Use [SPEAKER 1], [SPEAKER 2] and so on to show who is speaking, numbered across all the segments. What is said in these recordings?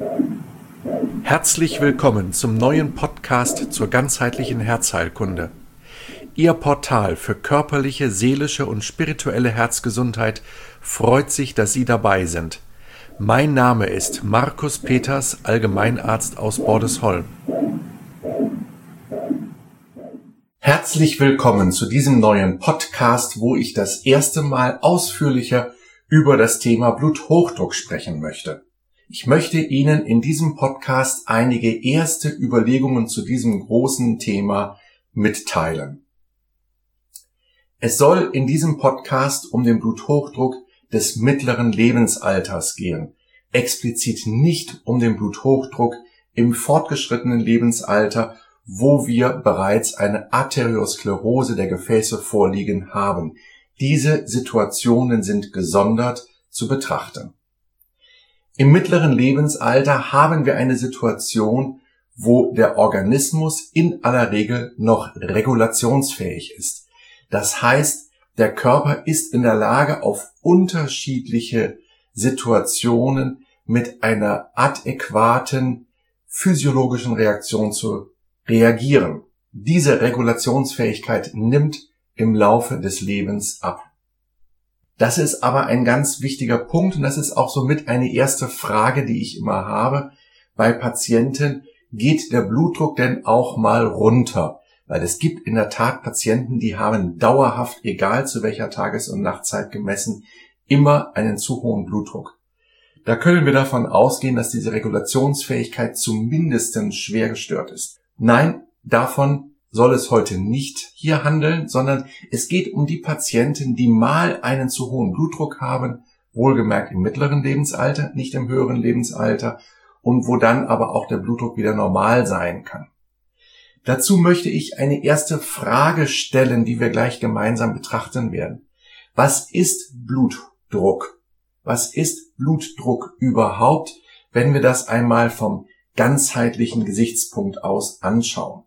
[SPEAKER 1] Herzlich willkommen zum neuen Podcast zur ganzheitlichen Herzheilkunde. Ihr Portal für körperliche, seelische und spirituelle Herzgesundheit freut sich, dass Sie dabei sind. Mein Name ist Markus Peters, Allgemeinarzt aus Bordesholm. Herzlich willkommen zu diesem neuen Podcast, wo ich das erste Mal ausführlicher über das Thema Bluthochdruck sprechen möchte. Ich möchte Ihnen in diesem Podcast einige erste Überlegungen zu diesem großen Thema mitteilen. Es soll in diesem Podcast um den Bluthochdruck des mittleren Lebensalters gehen, explizit nicht um den Bluthochdruck im fortgeschrittenen Lebensalter, wo wir bereits eine Arteriosklerose der Gefäße vorliegen haben. Diese Situationen sind gesondert zu betrachten. Im mittleren Lebensalter haben wir eine Situation, wo der Organismus in aller Regel noch regulationsfähig ist. Das heißt, der Körper ist in der Lage, auf unterschiedliche Situationen mit einer adäquaten physiologischen Reaktion zu reagieren. Diese Regulationsfähigkeit nimmt im Laufe des Lebens ab. Das ist aber ein ganz wichtiger Punkt und das ist auch somit eine erste Frage, die ich immer habe bei Patienten: Geht der Blutdruck denn auch mal runter? Weil es gibt in der Tat Patienten, die haben dauerhaft, egal zu welcher Tages- und Nachtzeit gemessen, immer einen zu hohen Blutdruck. Da können wir davon ausgehen, dass diese Regulationsfähigkeit zumindest schwer gestört ist. Nein, davon soll es heute nicht hier handeln, sondern es geht um die Patienten, die mal einen zu hohen Blutdruck haben, wohlgemerkt im mittleren Lebensalter, nicht im höheren Lebensalter, und wo dann aber auch der Blutdruck wieder normal sein kann. Dazu möchte ich eine erste Frage stellen, die wir gleich gemeinsam betrachten werden. Was ist Blutdruck? Was ist Blutdruck überhaupt, wenn wir das einmal vom ganzheitlichen Gesichtspunkt aus anschauen?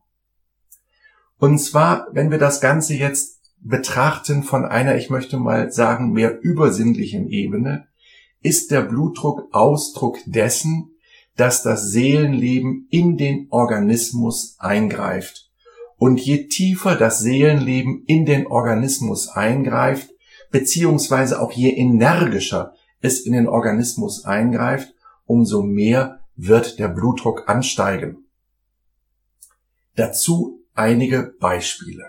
[SPEAKER 1] Und zwar, wenn wir das Ganze jetzt betrachten von einer, ich möchte mal sagen, mehr übersinnlichen Ebene, ist der Blutdruck Ausdruck dessen, dass das Seelenleben in den Organismus eingreift. Und je tiefer das Seelenleben in den Organismus eingreift, beziehungsweise auch je energischer es in den Organismus eingreift, umso mehr wird der Blutdruck ansteigen. Dazu einige Beispiele.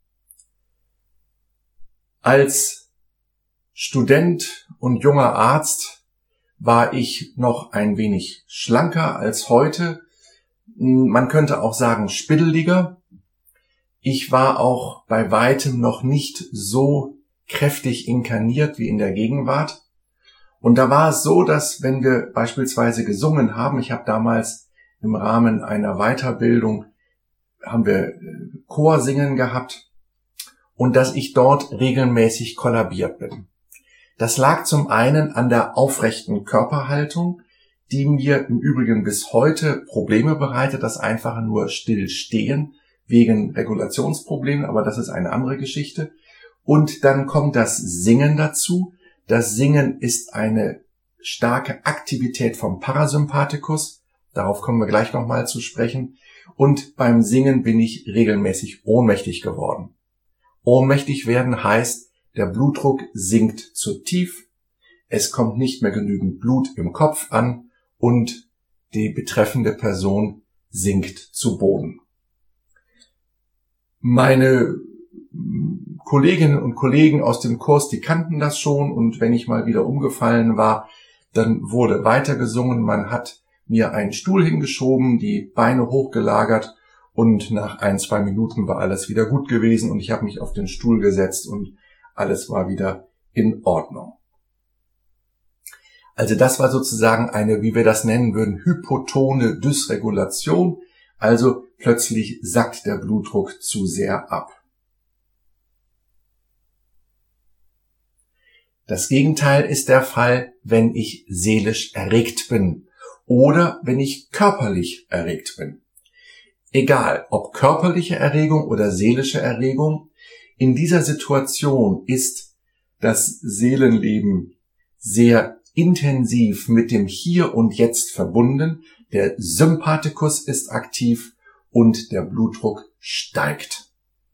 [SPEAKER 1] Als Student und junger Arzt war ich noch ein wenig schlanker als heute. Man könnte auch sagen spiddeliger. Ich war auch bei weitem noch nicht so kräftig inkarniert wie in der Gegenwart. Und da war es so, dass wenn wir beispielsweise gesungen haben, ich habe damals im Rahmen einer Weiterbildung haben wir Chorsingen gehabt und dass ich dort regelmäßig kollabiert bin. Das lag zum einen an der aufrechten Körperhaltung, die mir im Übrigen bis heute Probleme bereitet, das einfache nur stillstehen wegen Regulationsproblemen, aber das ist eine andere Geschichte. Und dann kommt das Singen dazu. Das Singen ist eine starke Aktivität vom Parasympathikus. Darauf kommen wir gleich nochmal zu sprechen. Und beim Singen bin ich regelmäßig ohnmächtig geworden. Ohnmächtig werden heißt, der Blutdruck sinkt zu tief, es kommt nicht mehr genügend Blut im Kopf an und die betreffende Person sinkt zu Boden. Meine Kolleginnen und Kollegen aus dem Kurs, die kannten das schon, und wenn ich mal wieder umgefallen war, dann wurde weitergesungen. Man hat mir einen Stuhl hingeschoben, die Beine hochgelagert und nach 1-2 Minuten war alles wieder gut gewesen und ich habe mich auf den Stuhl gesetzt und alles war wieder in Ordnung. Also das war sozusagen eine, wie wir das nennen würden, hypotone Dysregulation, also plötzlich sackt der Blutdruck zu sehr ab. Das Gegenteil ist der Fall, wenn ich seelisch erregt bin oder wenn ich körperlich erregt bin. Egal, ob körperliche Erregung oder seelische Erregung, in dieser Situation ist das Seelenleben sehr intensiv mit dem Hier und Jetzt verbunden, der Sympathikus ist aktiv und der Blutdruck steigt.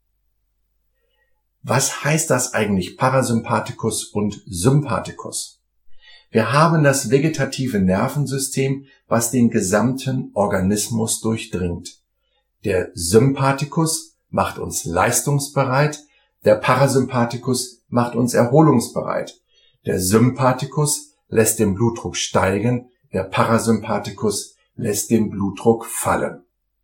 [SPEAKER 1] Was heißt das eigentlich, Parasympathikus und Sympathikus? Wir haben das vegetative Nervensystem, was den gesamten Organismus durchdringt. Der Sympathikus macht uns leistungsbereit, der Parasympathikus macht uns erholungsbereit. Der Sympathikus lässt den Blutdruck steigen, der Parasympathikus lässt den Blutdruck fallen.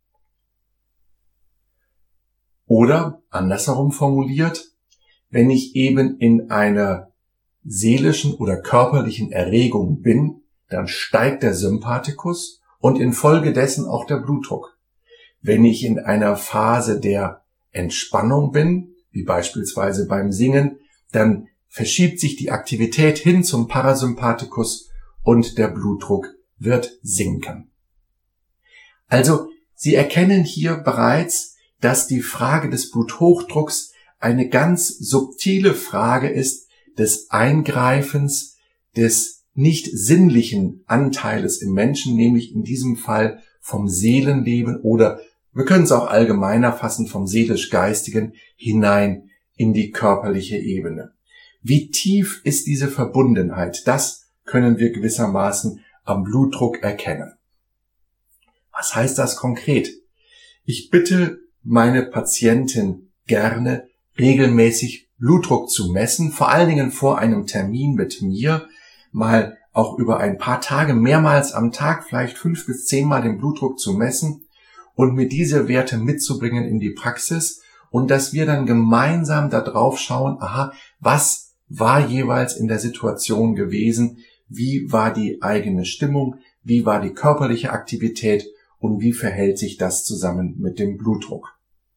[SPEAKER 1] Oder, andersherum formuliert, wenn ich eben in einer seelischen oder körperlichen Erregung bin, dann steigt der Sympathikus und infolgedessen auch der Blutdruck. Wenn ich in einer Phase der Entspannung bin, wie beispielsweise beim Singen, dann verschiebt sich die Aktivität hin zum Parasympathikus und der Blutdruck wird sinken. Also, Sie erkennen hier bereits, dass die Frage des Bluthochdrucks eine ganz subtile Frage ist des Eingreifens des nicht sinnlichen Anteiles im Menschen, nämlich in diesem Fall vom Seelenleben oder wir können es auch allgemeiner fassen, vom seelisch-geistigen hinein in die körperliche Ebene. Wie tief ist diese Verbundenheit? Das können wir gewissermaßen am Blutdruck erkennen. Was heißt das konkret? Ich bitte meine Patientin gerne, regelmäßig Blutdruck zu messen, vor allen Dingen vor einem Termin mit mir, mal auch über ein paar Tage, mehrmals am Tag, vielleicht 5 bis 10 Mal den Blutdruck zu messen und mir diese Werte mitzubringen in die Praxis und dass wir dann gemeinsam da drauf schauen, aha, was war jeweils in der Situation gewesen, wie war die eigene Stimmung, wie war die körperliche Aktivität und wie verhält sich das zusammen mit dem Blutdruck.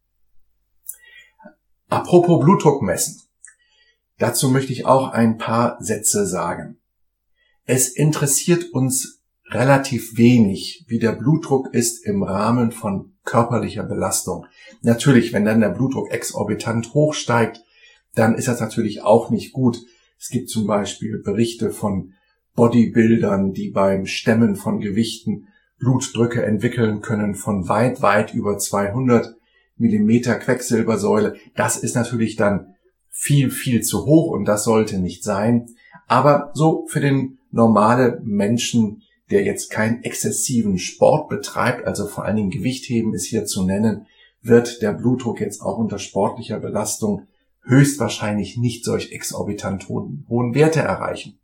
[SPEAKER 1] Apropos Blutdruck messen. Dazu möchte ich auch ein paar Sätze sagen. Es interessiert uns relativ wenig, wie der Blutdruck ist im Rahmen von körperlicher Belastung. Natürlich, wenn dann der Blutdruck exorbitant hochsteigt, dann ist das natürlich auch nicht gut. Es gibt zum Beispiel Berichte von Bodybuildern, die beim Stemmen von Gewichten Blutdrücke entwickeln können von weit, weit über 200 Millimeter Quecksilbersäule. Das ist natürlich dann viel, viel zu hoch und das sollte nicht sein. Aber so für den normalen Menschen, der jetzt keinen exzessiven Sport betreibt, also vor allen Dingen Gewichtheben ist hier zu nennen, wird der Blutdruck jetzt auch unter sportlicher Belastung höchstwahrscheinlich nicht solch exorbitant hohen Werte erreichen.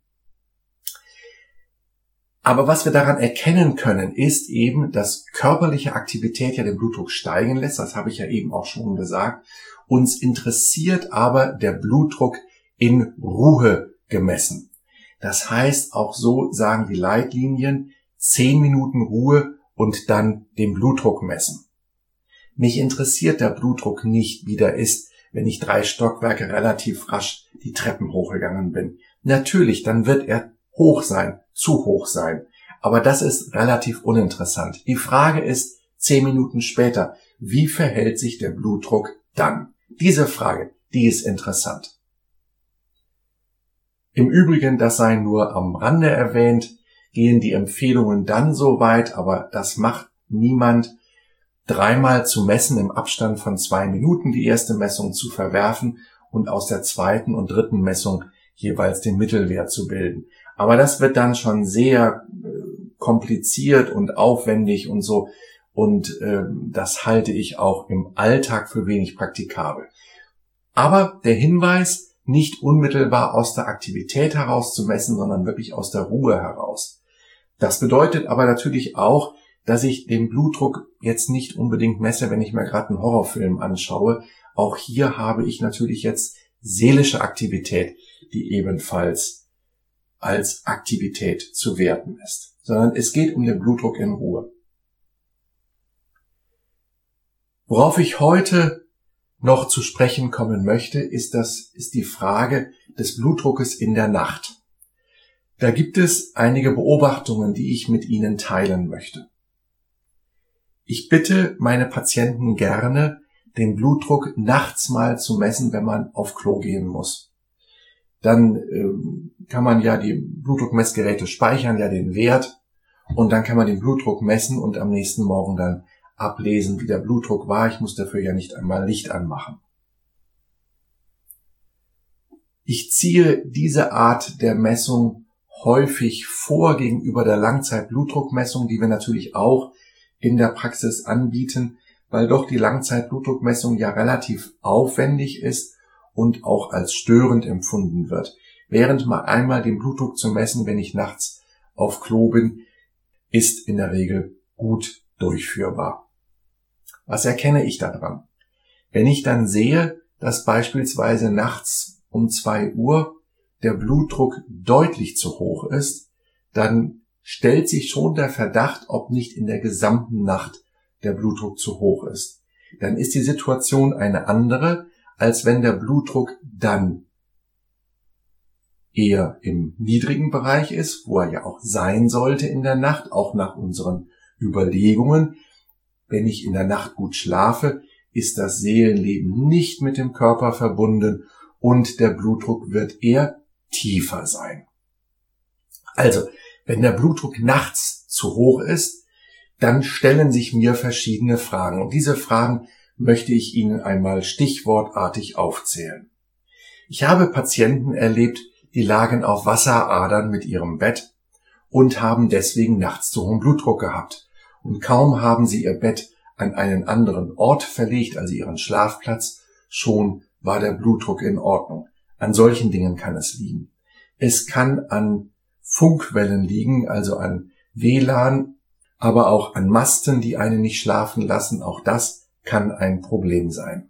[SPEAKER 1] Aber was wir daran erkennen können, ist eben, dass körperliche Aktivität ja den Blutdruck steigen lässt. Das habe ich ja eben auch schon gesagt. Uns interessiert aber der Blutdruck in Ruhe gemessen. Das heißt, auch so sagen die Leitlinien, 10 Minuten Ruhe und dann den Blutdruck messen. Mich interessiert der Blutdruck nicht, wie der ist, wenn ich 3 Stockwerke relativ rasch die Treppen hochgegangen bin. Natürlich, dann wird er hoch sein, zu hoch sein. Aber das ist relativ uninteressant. Die Frage ist, 10 Minuten später, wie verhält sich der Blutdruck dann? Diese Frage, die ist interessant. Im Übrigen, das sei nur am Rande erwähnt, gehen die Empfehlungen dann so weit, aber das macht niemand, 3-mal zu messen im Abstand von 2 Minuten, die erste Messung zu verwerfen und aus der zweiten und dritten Messung jeweils den Mittelwert zu bilden. Aber das wird dann schon sehr kompliziert und aufwendig und so und das halte ich auch im Alltag für wenig praktikabel. Aber der Hinweis, nicht unmittelbar aus der Aktivität heraus zu messen, sondern wirklich aus der Ruhe heraus. Das bedeutet aber natürlich auch, dass ich den Blutdruck jetzt nicht unbedingt messe, wenn ich mir gerade einen Horrorfilm anschaue. Auch hier habe ich natürlich jetzt seelische Aktivität, die ebenfalls als Aktivität zu werten ist. Sondern es geht um den Blutdruck in Ruhe. Worauf ich heute noch zu sprechen kommen möchte, ist die Frage des Blutdruckes in der Nacht. Da gibt es einige Beobachtungen, die ich mit Ihnen teilen möchte. Ich bitte meine Patienten gerne, den Blutdruck nachts mal zu messen, wenn man auf Klo gehen muss. dann kann man ja die Blutdruckmessgeräte speichern ja den Wert und dann kann man den Blutdruck messen und am nächsten Morgen dann ablesen, wie der Blutdruck war. Ich muss dafür ja nicht einmal Licht anmachen. Ich ziehe diese Art der Messung häufig vor gegenüber der Langzeitblutdruckmessung, die wir natürlich auch in der Praxis anbieten, weil doch die Langzeitblutdruckmessung ja relativ aufwendig ist und auch als störend empfunden wird. Während mal einmal den Blutdruck zu messen, wenn ich nachts auf Klo bin, ist in der Regel gut durchführbar. Was erkenne ich daran? Wenn ich dann sehe, dass beispielsweise nachts um 2 Uhr der Blutdruck deutlich zu hoch ist, dann stellt sich schon der Verdacht, ob nicht in der gesamten Nacht der Blutdruck zu hoch ist. Dann ist die Situation eine andere, als wenn der Blutdruck dann eher im niedrigen Bereich ist, wo er ja auch sein sollte in der Nacht, auch nach unseren Überlegungen. Wenn ich in der Nacht gut schlafe, ist das Seelenleben nicht mit dem Körper verbunden und der Blutdruck wird eher tiefer sein. Also, wenn der Blutdruck nachts zu hoch ist, dann stellen sich mir verschiedene Fragen. Und diese Fragen möchte ich Ihnen einmal stichwortartig aufzählen. Ich habe Patienten erlebt, die lagen auf Wasseradern mit ihrem Bett und haben deswegen nachts zu hohen Blutdruck gehabt. Und kaum haben sie ihr Bett an einen anderen Ort verlegt, also ihren Schlafplatz, schon war der Blutdruck in Ordnung. An solchen Dingen kann es liegen. Es kann an Funkwellen liegen, also an WLAN, aber auch an Masten, die einen nicht schlafen lassen. Auch das kann ein Problem sein.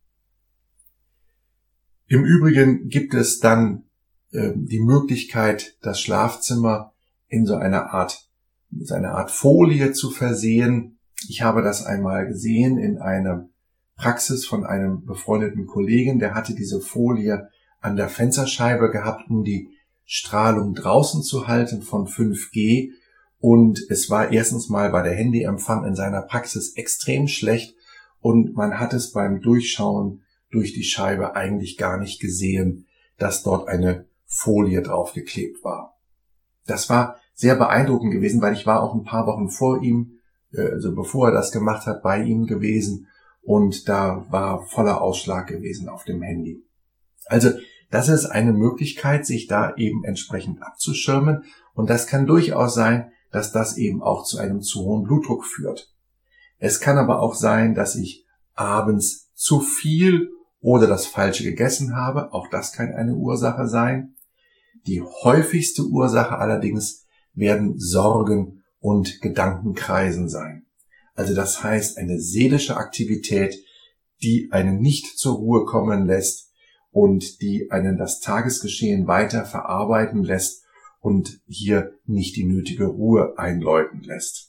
[SPEAKER 1] Im Übrigen gibt es dann die Möglichkeit, das Schlafzimmer in so einer Art Folie zu versehen. Ich habe das einmal gesehen in einer Praxis von einem befreundeten Kollegen, der hatte diese Folie an der Fensterscheibe gehabt, um die Strahlung draußen zu halten von 5G. Und es war erstens mal bei der Handyempfang in seiner Praxis extrem schlecht und man hat es beim Durchschauen durch die Scheibe eigentlich gar nicht gesehen, dass dort eine Folie draufgeklebt war. Das war sehr beeindruckend gewesen, weil ich war auch ein paar Wochen vor ihm, also bevor er das gemacht hat, bei ihm gewesen und da war voller Ausschlag gewesen auf dem Handy. Also das ist eine Möglichkeit, sich da eben entsprechend abzuschirmen und das kann durchaus sein, dass das eben auch zu einem zu hohen Blutdruck führt. Es kann aber auch sein, dass ich abends zu viel oder das Falsche gegessen habe. Auch das kann eine Ursache sein. Die häufigste Ursache allerdings werden Sorgen und Gedankenkreisen sein. Also das heißt eine seelische Aktivität, die einen nicht zur Ruhe kommen lässt und die einen das Tagesgeschehen weiter verarbeiten lässt und hier nicht die nötige Ruhe einläuten lässt.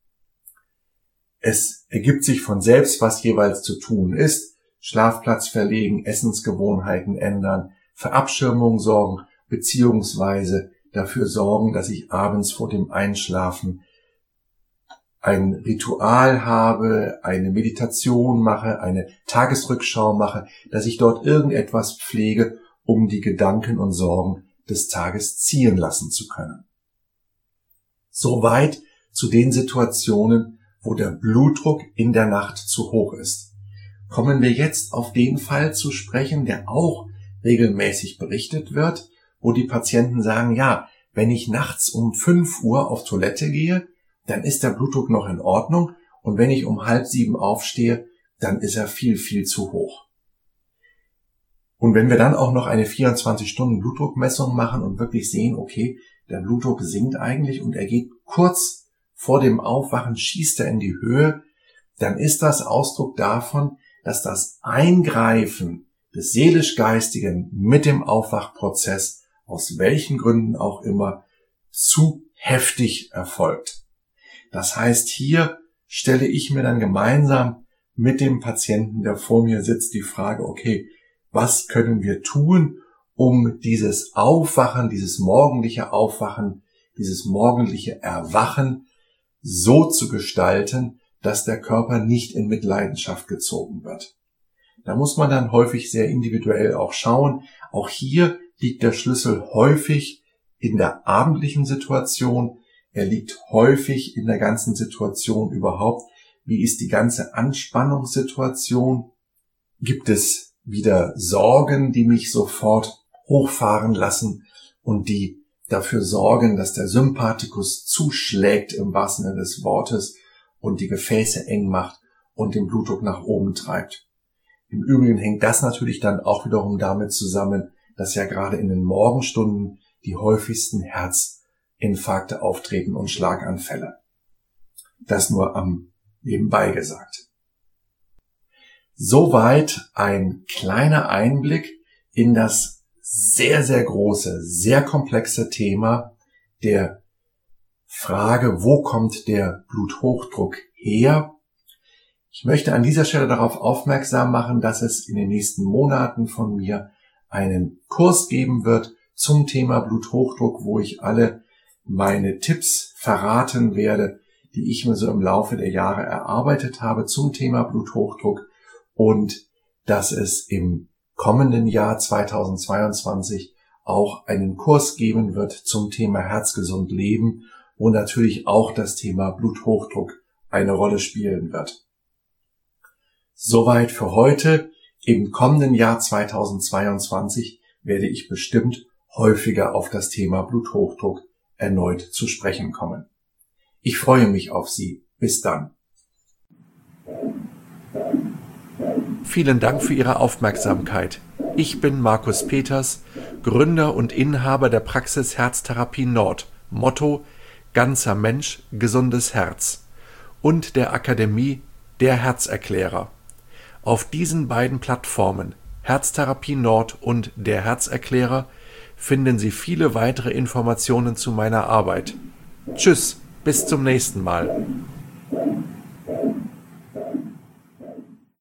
[SPEAKER 1] Es ergibt sich von selbst, was jeweils zu tun ist. Schlafplatz verlegen, Essensgewohnheiten ändern, für Abschirmung sorgen, beziehungsweise dafür sorgen, dass ich abends vor dem Einschlafen ein Ritual habe, eine Meditation mache, eine Tagesrückschau mache, dass ich dort irgendetwas pflege, um die Gedanken und Sorgen des Tages ziehen lassen zu können. Soweit zu den Situationen, wo der Blutdruck in der Nacht zu hoch ist. Kommen wir jetzt auf den Fall zu sprechen, der auch regelmäßig berichtet wird, wo die Patienten sagen, ja, wenn ich nachts um 5 Uhr auf Toilette gehe, dann ist der Blutdruck noch in Ordnung und wenn ich um 6:30 aufstehe, dann ist er viel, viel zu hoch. Und wenn wir dann auch noch eine 24-Stunden-Blutdruckmessung machen und wirklich sehen, okay, der Blutdruck sinkt eigentlich und er geht kurz vor dem Aufwachen, schießt er in die Höhe, dann ist das Ausdruck davon, dass das Eingreifen des Seelisch-Geistigen mit dem Aufwachprozess, aus welchen Gründen auch immer, zu heftig erfolgt. Das heißt, hier stelle ich mir dann gemeinsam mit dem Patienten, der vor mir sitzt, die Frage, okay, was können wir tun, um dieses Aufwachen, dieses morgendliche Aufwachen, dieses morgendliche Erwachen so zu gestalten, dass der Körper nicht in Mitleidenschaft gezogen wird. Da muss man dann häufig sehr individuell auch schauen. Auch hier liegt der Schlüssel häufig in der abendlichen Situation. Er liegt häufig in der ganzen Situation überhaupt. Wie ist die ganze Anspannungssituation? Gibt es wieder Sorgen, die mich sofort hochfahren lassen und die dafür sorgen, dass der Sympathikus zuschlägt im wahrsten Sinne des Wortes und die Gefäße eng macht und den Blutdruck nach oben treibt? Im Übrigen hängt das natürlich dann auch wiederum damit zusammen, dass ja gerade in den Morgenstunden die häufigsten Herzinfarkte auftreten und Schlaganfälle. Das nur am nebenbei gesagt. Soweit ein kleiner Einblick in das sehr, sehr große, sehr komplexe Thema der Frage, wo kommt der Bluthochdruck her? Ich möchte an dieser Stelle darauf aufmerksam machen, dass es in den nächsten Monaten von mir einen Kurs geben wird zum Thema Bluthochdruck, wo ich alle meine Tipps verraten werde, die ich mir so im Laufe der Jahre erarbeitet habe zum Thema Bluthochdruck, und dass es im kommenden Jahr 2022 auch einen Kurs geben wird zum Thema Herzgesund Leben, wo natürlich auch das Thema Bluthochdruck eine Rolle spielen wird. Soweit für heute. Im kommenden Jahr 2022 werde ich bestimmt häufiger auf das Thema Bluthochdruck erneut zu sprechen kommen. Ich freue mich auf Sie. Bis dann. Vielen Dank für Ihre Aufmerksamkeit. Ich bin Markus Peters, Gründer und Inhaber der Praxis Herztherapie Nord, Motto Ganzer Mensch, gesundes Herz, und der Akademie Der Herzerklärer. Auf diesen beiden Plattformen, Herztherapie Nord und Der Herzerklärer, finden Sie viele weitere Informationen zu meiner Arbeit. Tschüss, bis zum nächsten Mal.